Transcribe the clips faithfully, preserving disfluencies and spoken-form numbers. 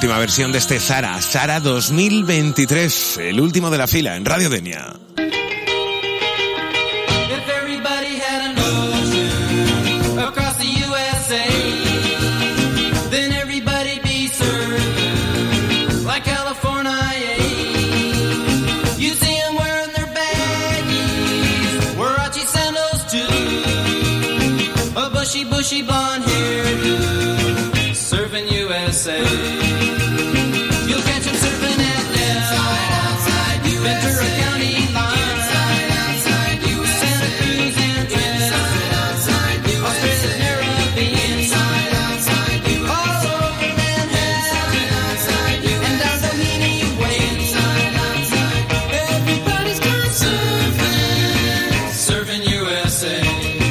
última versión de este Zara, Zara dos mil veintitrés, el último de la fila en Radio Denia. Bushy, bushy blonde hairdo, surfing U S A. You'll catch him surfing at Nell, Ventura County line, Santa Cruz and Twin, Australia's Caribbean, all over Manhattan, and down Doheny Way. Everybody's gone surfing, surfing U S A.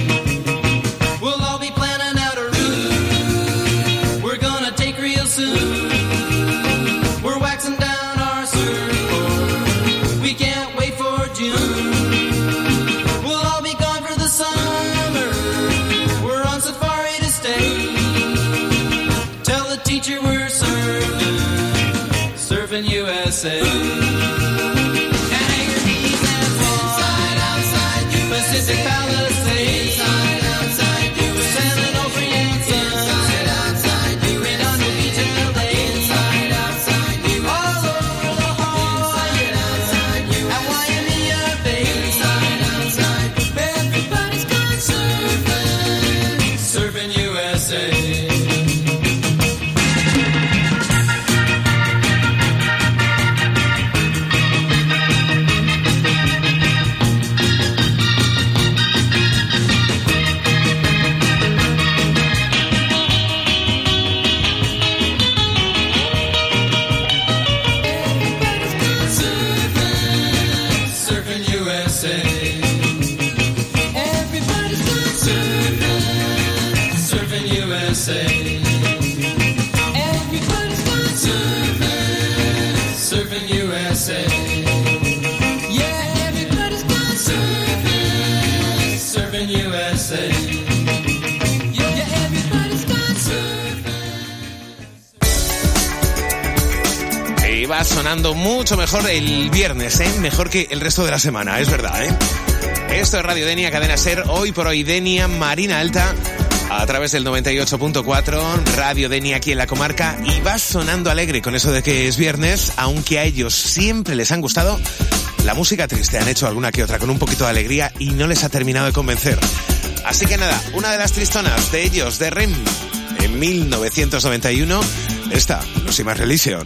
We're waxing down our surfboard. We can't wait for June. We'll all be gone for the summer. We're on safari to stay. Tell the teacher we're surfing, surfing U S A. And Anchor Keys and Inside, outside U S A. Pacific Palisades. Inside, outside U S A. San Onofre and Sun. Inside, outside U S A. Redondo Beach and L A. Inside, outside U S A. All over La Jolla. Inside, outside U S A. At Waimea Bay. Inside, outside U S A. Everybody's gone surfing, surfing U S A. Y va sonando mucho mejor el viernes, ¿eh? Mejor que el resto de la semana, es verdad, ¿eh? Esto es Radio Denia, Cadena Ser, hoy por hoy Denia, Marina Alta, a través del noventa y ocho punto cuatro, Radio Denia aquí en la comarca, y va sonando alegre con eso de que es viernes, aunque a ellos siempre les han gustado la música triste. Han hecho alguna que otra con un poquito de alegría y no les ha terminado de convencer. Así que nada, una de las tristonas de ellos, de R E M, en mil novecientos noventa y uno, esta, Lucy Religion.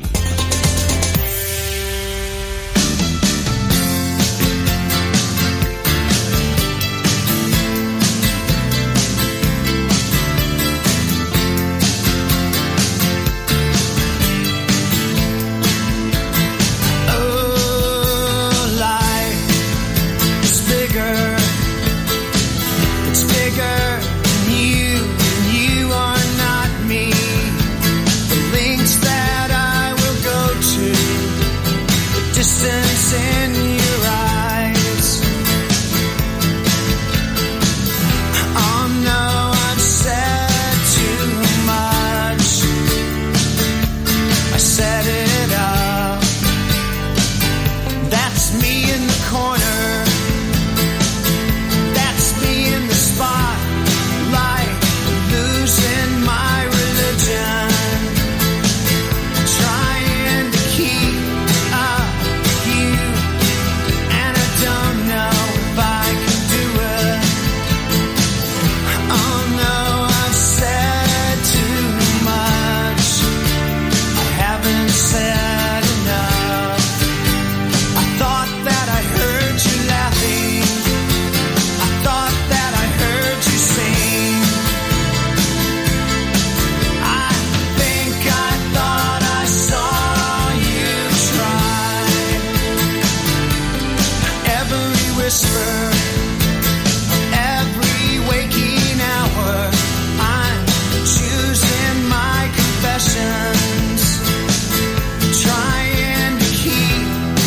Whisper